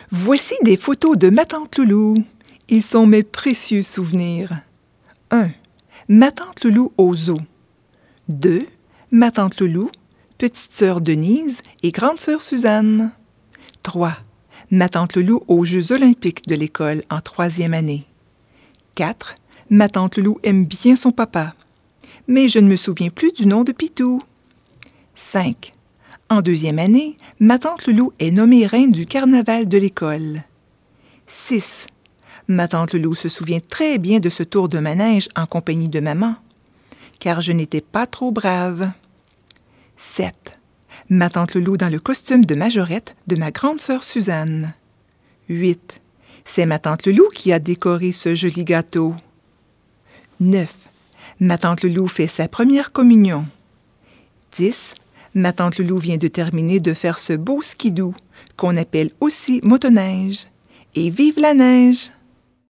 Voici des photos de ma tante Loulou. Ils sont mes précieux souvenirs. 1. Ma tante Loulou au zoo. 2. Ma tante Loulou, petite sœur Denise et grande sœur Suzanne. 3. Ma tante Loulou aux Jeux olympiques de l'école en 3e année. 4. Ma tante Loulou aime bien son papa, mais je ne me souviens plus du nom de Pitou. 5. En 2e année, ma tante Loulou est nommée reine du carnaval de l'école. 6. Ma tante Loulou se souvient très bien de ce tour de manège en compagnie de maman, car je n'étais pas trop brave. 7. Ma tante Loulou dans le costume de majorette de ma grande sœur Suzanne. 8. C'est ma tante Loulou qui a décoré ce joli gâteau. 9. Ma tante Loulou fait sa première communion. 10. Ma tante Loulou vient de terminer de faire ce beau skidoo, qu'on appelle aussi motoneige. Et vive la neige!